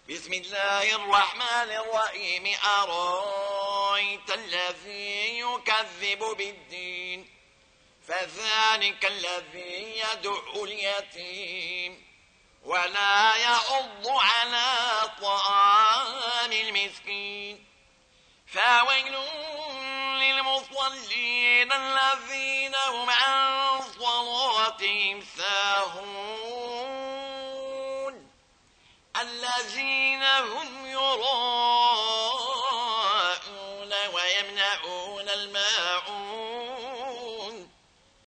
بسم الله الرحمن الرحيم أرأيت الذي يكذب بالدين فذلك الذي يدعو اليتيم ولا يحض على طعام المسكين فويل للمصلين الذين هم عن صلاتهم ساهون الذين هم يراءون